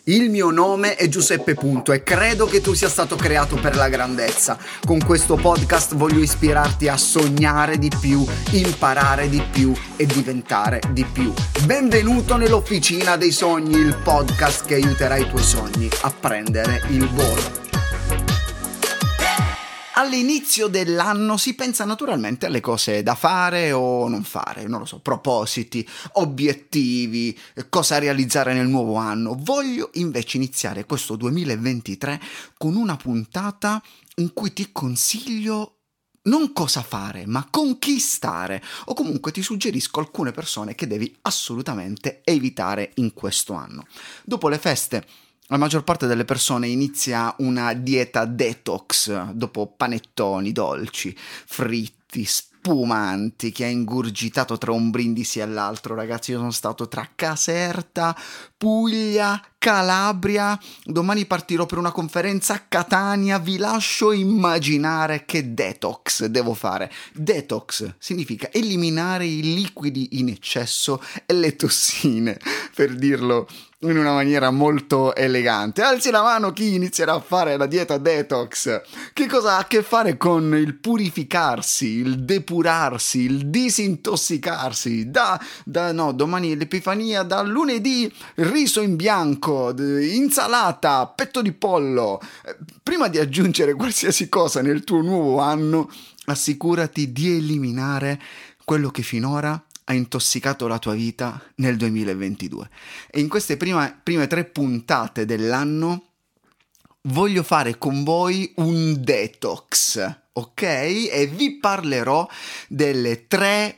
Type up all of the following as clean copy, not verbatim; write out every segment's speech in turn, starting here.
Il mio nome è Giuseppe Punto e credo che tu sia stato creato per la grandezza. Con questo podcast voglio ispirarti a sognare di più, imparare di più e diventare di più. Benvenuto nell'Officina dei Sogni, il podcast che aiuterà i tuoi sogni a prendere il volo. All'inizio dell'anno si pensa naturalmente alle cose da fare o non fare, non lo so, propositi, obiettivi, cosa realizzare nel nuovo anno. Voglio invece iniziare questo 2023 con una puntata in cui ti consiglio non cosa fare, ma con chi stare, o comunque ti suggerisco alcune persone che devi assolutamente evitare in questo anno. Dopo le feste, la maggior parte delle persone inizia una dieta detox dopo panettoni, dolci, fritti, spumanti che ha ingurgitato tra un brindisi e l'altro. Ragazzi, io sono stato tra Caserta, Puglia, Calabria, domani partirò per una conferenza a Catania, vi lascio immaginare che detox devo fare. Detox significa eliminare i liquidi in eccesso e le tossine, per dirlo in una maniera molto elegante. Alzi la mano chi inizierà a fare la dieta detox. Che cosa ha a che fare con il purificarsi, il depurarsi, il disintossicarsi? Domani è l'Epifania, da lunedì riso in bianco, insalata, petto di pollo. Prima di aggiungere qualsiasi cosa nel tuo nuovo anno, assicurati di eliminare quello che finora ha intossicato la tua vita nel 2022. E in queste prime 3 puntate dell'anno voglio fare con voi un detox, ok? E vi parlerò delle 3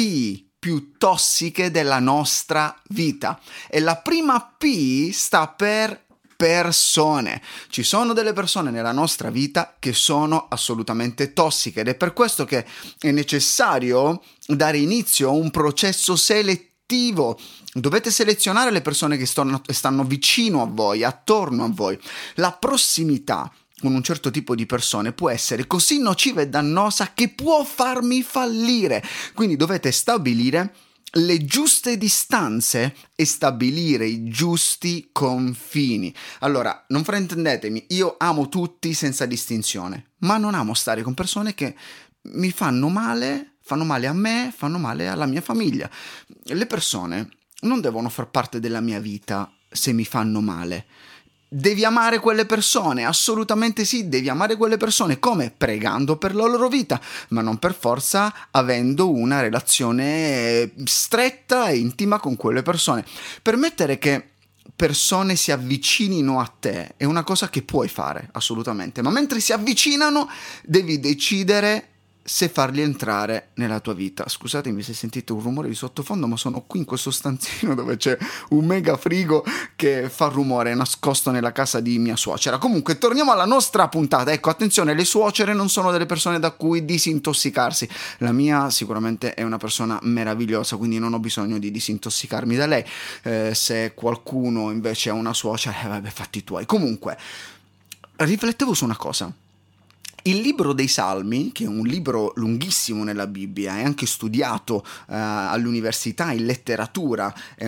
P più tossiche della nostra vita. E la prima P sta per persone. Ci sono delle persone nella nostra vita che sono assolutamente tossiche ed è per questo che è necessario dare inizio a un processo selettivo. Dovete selezionare le persone che stanno vicino a voi, attorno a voi. La prossimità con un certo tipo di persone può essere così nociva e dannosa che può farmi fallire. Quindi dovete stabilire le giuste distanze e stabilire i giusti confini. Allora, non fraintendetemi, io amo tutti senza distinzione, ma non amo stare con persone che mi fanno male a me, fanno male alla mia famiglia. Le persone non devono far parte della mia vita se mi fanno male. Devi amare quelle persone, assolutamente sì, devi amare quelle persone, come? Pregando per la loro vita, ma non per forza avendo una relazione stretta e intima con quelle persone. Permettere che persone si avvicinino a te è una cosa che puoi fare, assolutamente, ma mentre si avvicinano devi decidere se farli entrare nella tua vita. Scusatemi se sentite un rumore di sottofondo, ma sono qui in questo stanzino dove c'è un mega frigo che fa rumore, nascosto nella casa di mia suocera. Comunque, torniamo alla nostra puntata. Ecco, attenzione, le suocere non sono delle persone da cui disintossicarsi. La mia sicuramente è una persona meravigliosa, quindi non ho bisogno di disintossicarmi da lei. Se qualcuno invece ha una suocera, vabbè, fatti tuoi. Comunque, riflettevo su una cosa. Il libro dei Salmi, che è un libro lunghissimo nella Bibbia, è anche studiato all'università in letteratura, è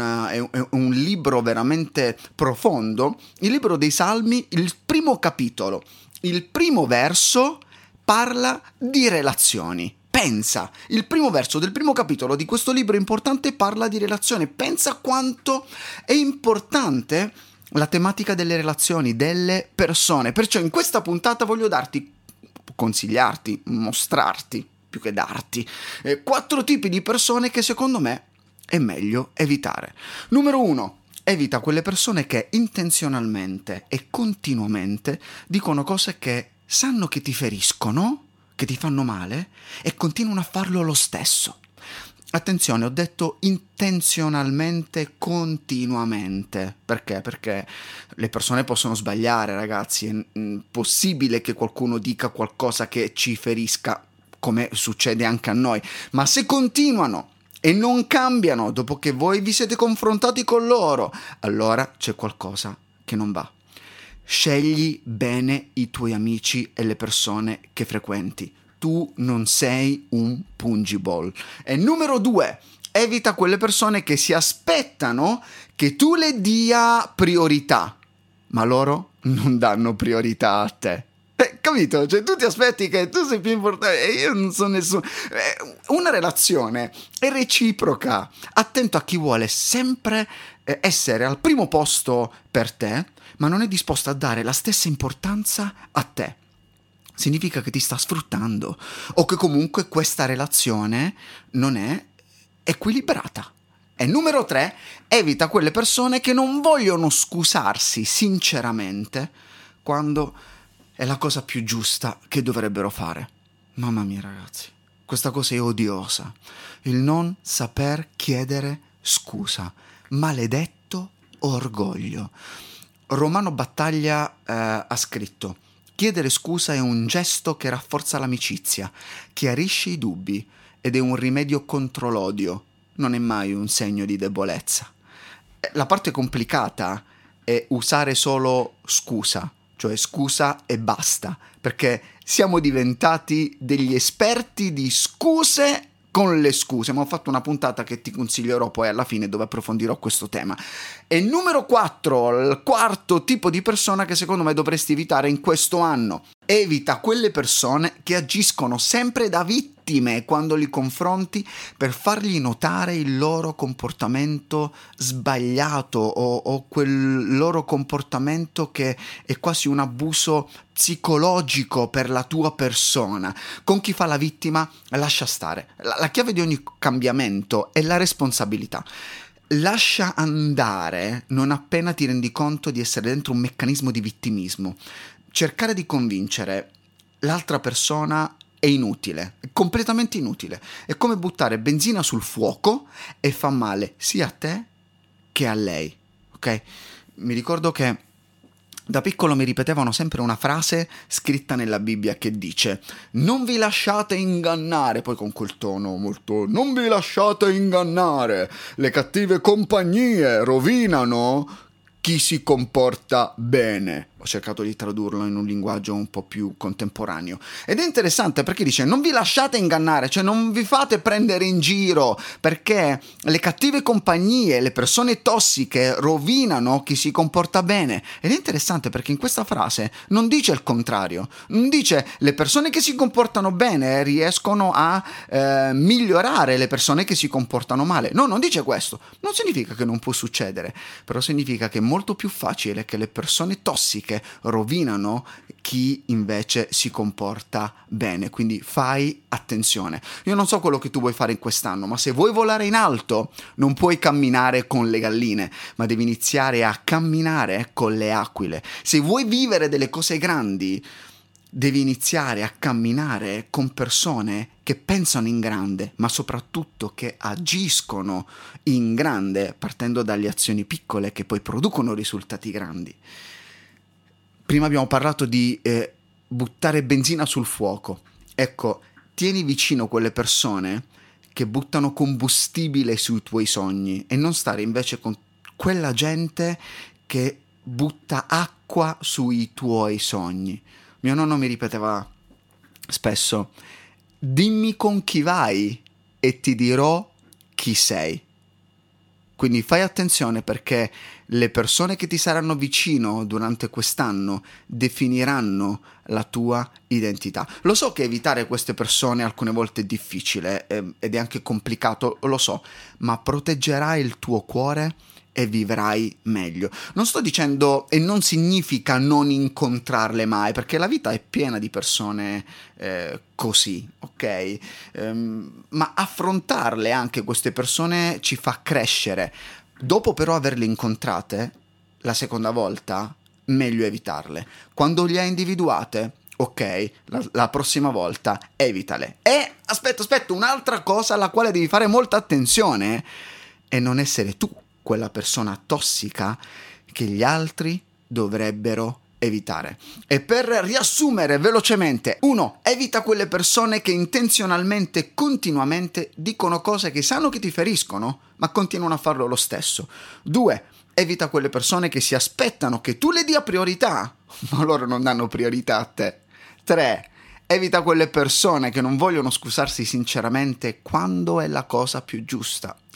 un libro veramente profondo. Il libro dei Salmi, il primo capitolo, il primo verso parla di relazioni. Pensa, il primo verso del primo capitolo di questo libro importante parla di relazione. Pensa quanto è importante la tematica delle relazioni, delle persone. Perciò in questa puntata voglio consigliarti, mostrarti, più che darti, 4 tipi di persone che secondo me è meglio evitare. Numero 1. Evita quelle persone che intenzionalmente e continuamente dicono cose che sanno che ti feriscono, che ti fanno male, e continuano a farlo lo stesso. Attenzione, ho detto intenzionalmente, continuamente. Perché? Perché le persone possono sbagliare, ragazzi. È possibile che qualcuno dica qualcosa che ci ferisca, come succede anche a noi. Ma se continuano e non cambiano dopo che voi vi siete confrontati con loro, allora c'è qualcosa che non va. Scegli bene i tuoi amici e le persone che frequenti. Tu non sei un pungiball. E numero 2, evita quelle persone che si aspettano che tu le dia priorità, ma loro non danno priorità a te. Capito? Cioè tu ti aspetti che tu sei più importante e io non so nessuno. Una relazione è reciproca. Attento a chi vuole sempre essere al primo posto per te, ma non è disposto a dare la stessa importanza a te. Significa che ti sta sfruttando o che comunque questa relazione non è equilibrata. E numero 3, evita quelle persone che non vogliono scusarsi sinceramente quando è la cosa più giusta che dovrebbero fare. Mamma mia ragazzi, questa cosa è odiosa. Il non saper chiedere scusa. Maledetto orgoglio. Romano Battaglia ha scritto: chiedere scusa è un gesto che rafforza l'amicizia, chiarisce i dubbi ed è un rimedio contro l'odio. Non è mai un segno di debolezza. La parte complicata è usare solo scusa, cioè scusa e basta, perché siamo diventati degli esperti di scuse con le scuse, ma ho fatto una puntata che ti consiglierò poi alla fine dove approfondirò questo tema. E numero 4, il quarto tipo di persona che secondo me dovresti evitare in questo anno. Evita quelle persone che agiscono sempre da vittime quando li confronti per fargli notare il loro comportamento sbagliato o quel loro comportamento che è quasi un abuso psicologico per la tua persona. Con chi fa la vittima lascia stare. La chiave di ogni cambiamento è la responsabilità. Lascia andare non appena ti rendi conto di essere dentro un meccanismo di vittimismo. Cercare di convincere l'altra persona è inutile, è completamente inutile. È come buttare benzina sul fuoco e fa male sia a te che a lei, ok? Mi ricordo che da piccolo mi ripetevano sempre una frase scritta nella Bibbia che dice: non vi lasciate ingannare, poi con quel tono molto: non vi lasciate ingannare, le cattive compagnie rovinano chi si comporta bene. Ho cercato di tradurlo in un linguaggio un po' più contemporaneo. Ed è interessante perché dice: non vi lasciate ingannare, cioè non vi fate prendere in giro, perché le cattive compagnie, le persone tossiche rovinano chi si comporta bene. Ed è interessante perché in questa frase non dice il contrario, non dice le persone che si comportano bene riescono a migliorare le persone che si comportano male. No, non dice questo. Non significa che non può succedere, però significa che è molto più facile che le persone tossiche rovinano chi invece si comporta bene. Quindi fai attenzione. Io non so quello che tu vuoi fare in quest'anno, ma se vuoi volare in alto non puoi camminare con le galline, ma devi iniziare a camminare con le aquile. Se vuoi vivere delle cose grandi, devi iniziare a camminare con persone che pensano in grande, ma soprattutto che agiscono in grande, partendo dalle azioni piccole che poi producono risultati grandi. Prima abbiamo parlato di buttare benzina sul fuoco. Ecco, tieni vicino quelle persone che buttano combustibile sui tuoi sogni e non stare invece con quella gente che butta acqua sui tuoi sogni. Mio nonno mi ripeteva spesso: dimmi con chi vai e ti dirò chi sei. Quindi fai attenzione, perché le persone che ti saranno vicino durante quest'anno definiranno la tua identità. Lo so che evitare queste persone alcune volte è difficile ed è anche complicato, lo so, ma proteggerai il tuo cuore e vivrai meglio. Non sto dicendo, e non significa non incontrarle mai, perché la vita è piena di persone così, ok? Ma affrontarle, anche queste persone, ci fa crescere. Dopo però averle incontrate la seconda volta, meglio evitarle. Quando le hai individuate, ok, la prossima volta evitale. E aspetta, un'altra cosa alla quale devi fare molta attenzione è non essere tu quella persona tossica che gli altri dovrebbero evitare. E per riassumere velocemente: 1. Evita quelle persone che intenzionalmente, continuamente dicono cose che sanno che ti feriscono, ma continuano a farlo lo stesso. 2. Evita quelle persone che si aspettano che tu le dia priorità, ma loro non danno priorità a te. 3. Evita quelle persone che non vogliono scusarsi sinceramente quando è la cosa più giusta.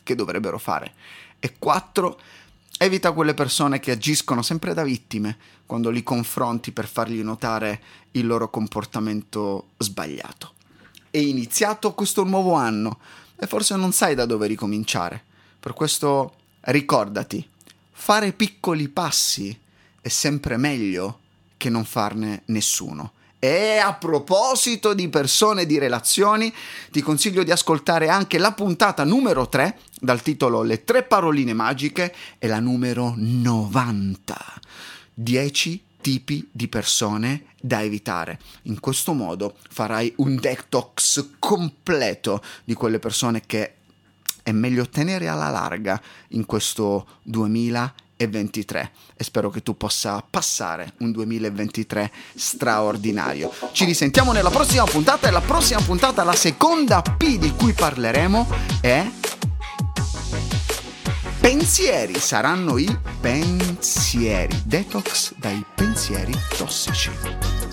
che dovrebbero fare. E 4, evita quelle persone che agiscono sempre da vittime quando li confronti per fargli notare il loro comportamento sbagliato. È iniziato questo nuovo anno e forse non sai da dove ricominciare. Per questo ricordati, fare piccoli passi è sempre meglio che non farne nessuno. E a proposito di persone e di relazioni, ti consiglio di ascoltare anche la puntata numero 3 dal titolo Le 3 paroline magiche e la numero 90. 10 tipi di persone da evitare. In questo modo farai un detox completo di quelle persone che è meglio tenere alla larga in questo 2023 e spero che tu possa passare un 2023 straordinario. Ci risentiamo nella prossima puntata e la prossima puntata, la seconda P di cui parleremo è pensieri, saranno i pensieri, detox dai pensieri tossici.